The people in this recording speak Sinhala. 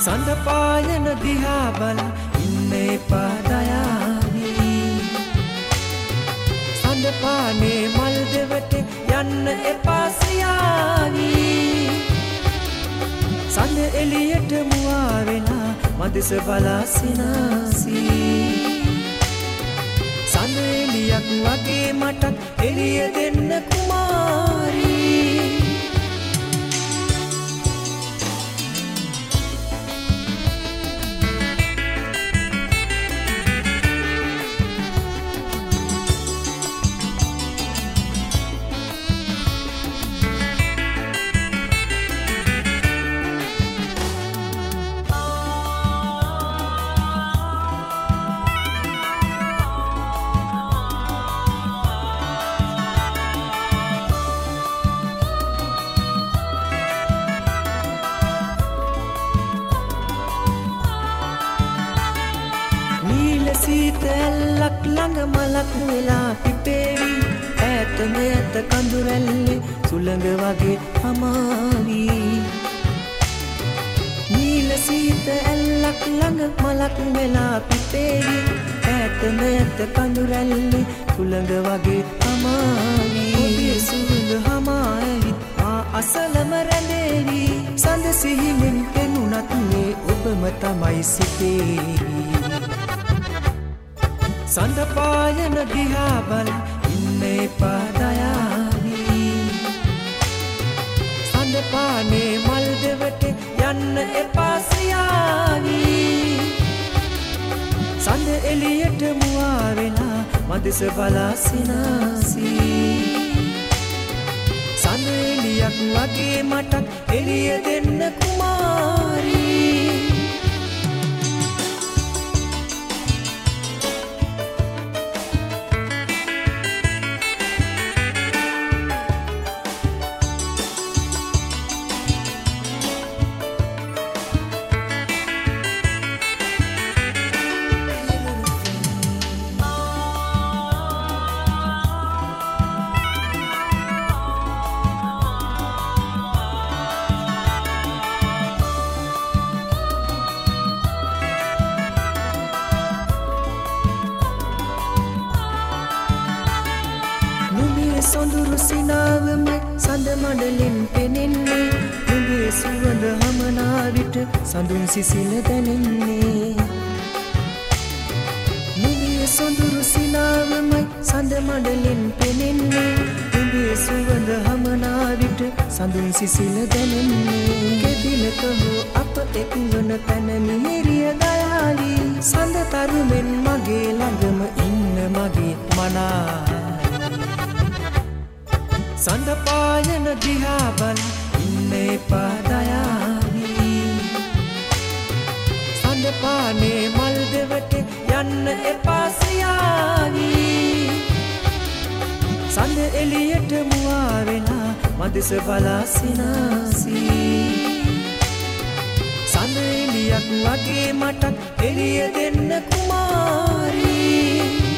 සඳ පායන දිහා බල ඉන්න එපා දයාවී සඳ පානේ මල් දෙවට යන්න එපා සියාවී සඳ එළියට මුවා වෙලා මදෙස බලා සිනාසී සඳ එළියක් වගේ මටත් එළිය දෙන්න කුමාරී සීතලක් ළඟ මලක් වෙලා පිපේවි ඈත මෙත කඳුරැල්ලේ සුළඟ වගේ හමාවි නිල සීතලක් ළඟ මලක් වෙලා පිපේවි ඈත මෙත කඳුරැල්ලේ සුළඟ වගේ හමාවි ඔබේ සුළඟ හමාවි මා අසලම රැඳේවි සඳ සිහිනෙන් පෙනුනත් මේ ඔබම තමයි සිටේවි සඳ පායන දිහා බල ඉන්න එපා දයාවී සඳ පානේ මල් දෙවට යන්න එපා සියාවී සඳ එළියට මුවා වෙලා මදෙස බලා සිනාසී සඳ එළියක් වගේ මටත් එළිය දෙන්න කුමාරී සොඳුරු සිනාවමයි සඳ මඩලෙන් පෙනෙන්නේ නුඹේ සුවඳ හමනා විට සඳුන් සිසිල දැනෙන්නේ නුඹේ සොඳුරු සිනාවමයි සඳ මඩලෙන් පෙනෙන්නේ නුඹේ සුවඳ හමනා විට සඳුන් සිසිල දැනෙන්නේ කෙදිනක හෝ අප එක්වන තැන මිහිරිය දයාවි සඳ තරුමෙන් මගේ ළඟම ඉන්න මගේ මනා සඳ පායන දිහා බල ඉන්න එපා දයාවී සඳ පානේ මල් දෙවට යන්න එපා සියාවී සඳ එළියට මුවා වෙලා මදෙස බලා සිනාසී සඳ එළියක් වගේ මටත් එළිය දෙන්න කුමාරී